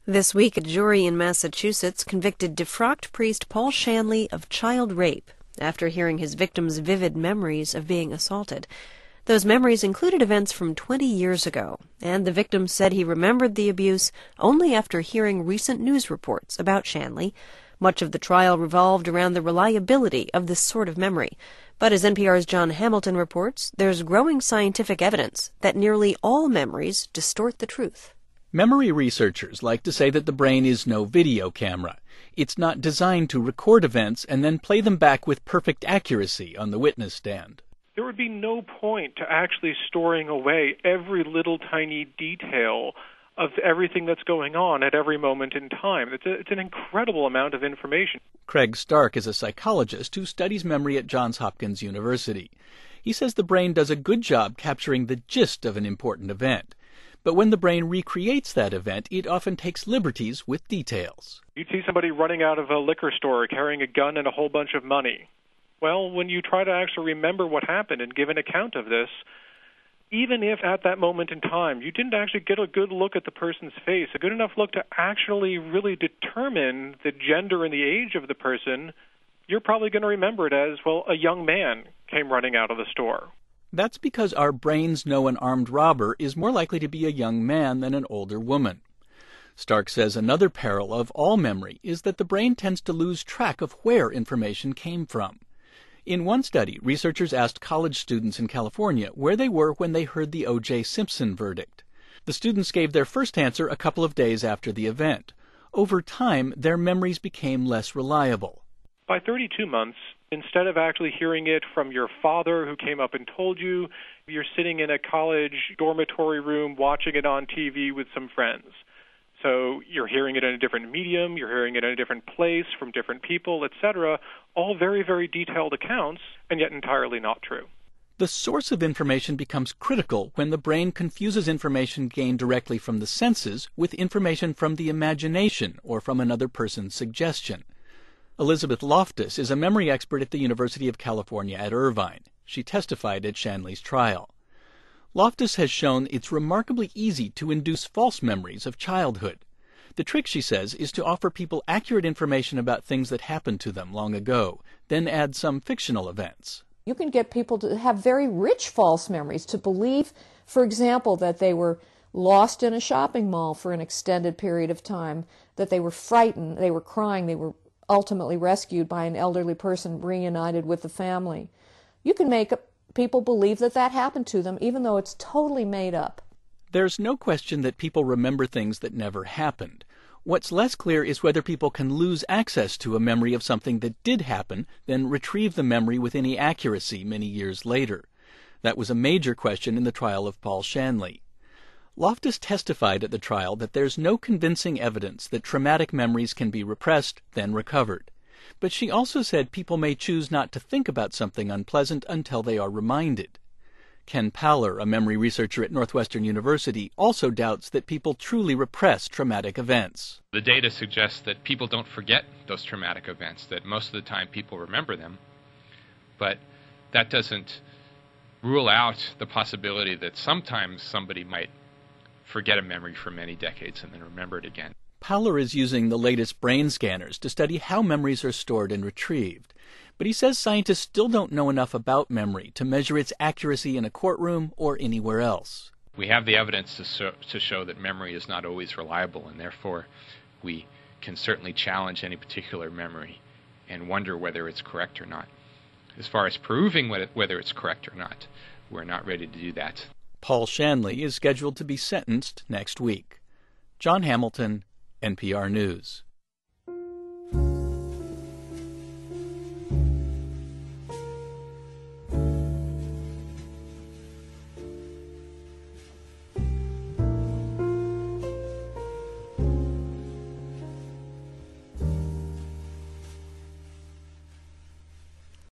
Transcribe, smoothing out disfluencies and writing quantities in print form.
This week, a jury in Massachusetts convicted defrocked priest Paul Shanley of child rape after hearing his victim's vivid memories of being assaulted. Those memories included events from 20 years ago, and the victim said he remembered the abuse only after hearing recent news reports about Shanley. Much of the trial revolved around the reliability of this sort of memory. But as NPR's John Hamilton reports, there's growing scientific evidence that nearly all memories distort the truth. Memory researchers like to say that the brain is no video camera. It's not designed to record events and then play them back with perfect accuracy on the witness stand. There would be no point to actually storing away every little tiny detail of everything that's going on at every moment in time. It's an incredible amount of information. Craig Stark is a psychologist who studies memory at Johns Hopkins University. He says the brain does a good job capturing the gist of an important event. But when the brain recreates that event, it often takes liberties with details. You'd see somebody running out of a liquor store carrying a gun and a whole bunch of money. Well, when you try to actually remember what happened and give an account of this, even if at that moment in time you didn't actually get a good look at the person's face, a good enough look to actually really determine the gender and the age of the person, you're probably going to remember it as, well, a young man came running out of the store. That's because our brains know an armed robber is more likely to be a young man than an older woman. Stark says another peril of all memory is that the brain tends to lose track of where information came from. In one study, researchers asked college students in California where they were when they heard the O.J. Simpson verdict. The students gave their first answer a couple of days after the event. Over time, their memories became less reliable. By 32 months, instead of actually hearing it from your father who came up and told you, you're sitting in a college dormitory room watching it on TV with some friends. So you're hearing it in a different medium, you're hearing it in a different place, from different people, etc., all very, very detailed accounts, and yet entirely not true. The source of information becomes critical when the brain confuses information gained directly from the senses with information from the imagination or from another person's suggestion. Elizabeth Loftus is a memory expert at the University of California at Irvine. She testified at Shanley's trial. Loftus has shown it's remarkably easy to induce false memories of childhood. The trick, she says, is to offer people accurate information about things that happened to them long ago, then add some fictional events. You can get people to have very rich false memories, to believe, for example, that they were lost in a shopping mall for an extended period of time, that they were frightened, they were crying, they were ultimately rescued by an elderly person reunited with the family. You can make people believe that that happened to them, even though it's totally made up. There's no question that people remember things that never happened. What's less clear is whether people can lose access to a memory of something that did happen, then retrieve the memory with any accuracy many years later. That was a major question in the trial of Paul Shanley. Loftus testified at the trial that there's no convincing evidence that traumatic memories can be repressed, then recovered. But she also said people may choose not to think about something unpleasant until they are reminded. Ken Paller, a memory researcher at Northwestern University, also doubts that people truly repress traumatic events. The data suggests that people don't forget those traumatic events, that most of the time people remember them. But that doesn't rule out the possibility that sometimes somebody might forget a memory for many decades and then remember it again. Paller is using the latest brain scanners to study how memories are stored and retrieved. But he says scientists still don't know enough about memory to measure its accuracy in a courtroom or anywhere else. We have the evidence to show that memory is not always reliable, and therefore we can certainly challenge any particular memory and wonder whether it's correct or not. As far as proving whether it's correct or not, we're not ready to do that. Paul Shanley is scheduled to be sentenced next week. John Hamilton, NPR News.